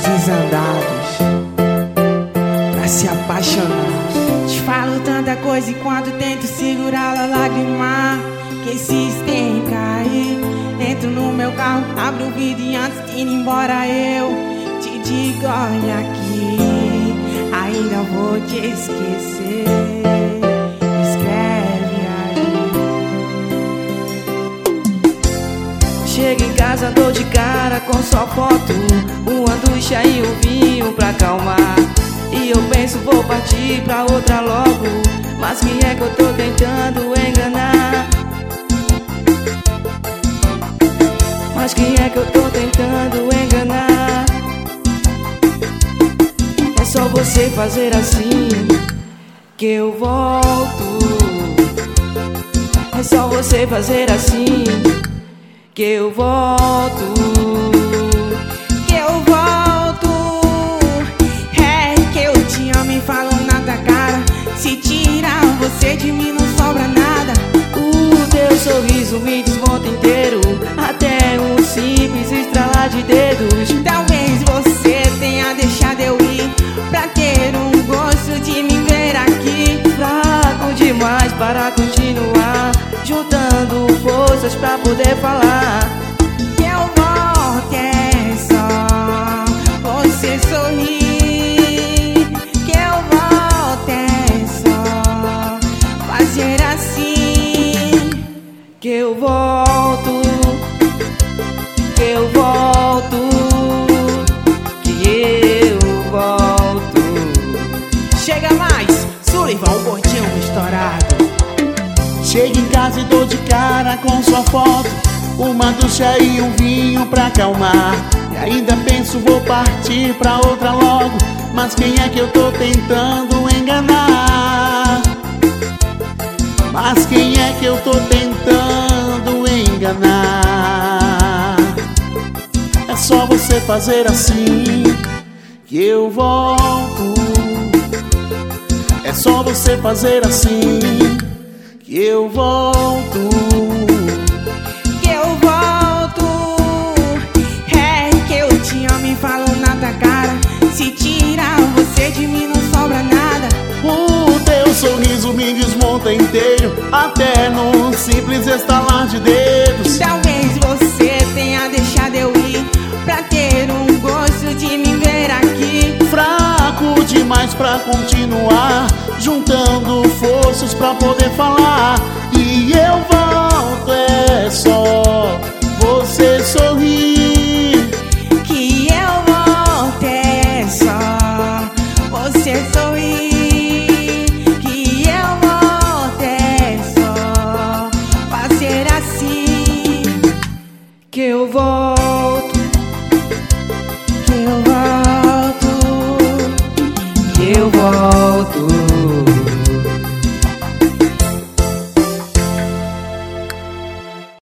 esses andados pra se apaixonar. Te falo tanta coisa enquanto tento segurar a lágrima que insistem em cair. Entro no meu carro, abro o vidro e antes de ir embora eu te digo, olha aqui, ainda vou te esquecer. Escreve aí. Chego em casa, dou de cara com sua foto, uma ducha e um vinho pra acalmar. E eu penso, vou partir pra outra logo, mas quem é que eu tô tentando enganar? Mas quem é que eu tô tentando enganar? É só você fazer assim que eu volto. É só você fazer assim que eu volto. Que eu volto. É que eu te amo e falo na tua cara. Se tirar você de mim não sobra nada. O teu sorriso me desmonta inteiro, até um simples estralar de dedos. Talvez você tenha deixado eu ir pra ter um gosto de me ver aqui. Fraco demais para continuar, juntando forças pra poder falar. Que eu volto é só você sorrir. Que eu volto é só fazer assim. Que eu volto, que eu volto, que eu volto. Chega mais, Sullivan, o gordinho estourado. Chego em casa e dou de cara com sua foto, uma ducha e um vinho pra acalmar. E ainda penso, vou partir pra outra logo, mas quem é que eu tô tentando enganar? Mas quem é que eu tô tentando enganar? É só você fazer assim que eu volto. É só você fazer assim que eu volto. Que eu volto. É que eu te amo e falo na tua cara. Se tirar você de mim não sobra nada. O teu sorriso me desmonta inteiro, até num simples estalar de dedos. Talvez você tenha deixado eu ir pra ter um gosto de me ver aqui. Fraco demais pra continuar, juntando forças pra poder falar. E eu volto, é só você sorrir. Que eu volto é só você sorrir. Que eu volto é só fazer assim. Que eu volto, Que eu volto. que eu volto.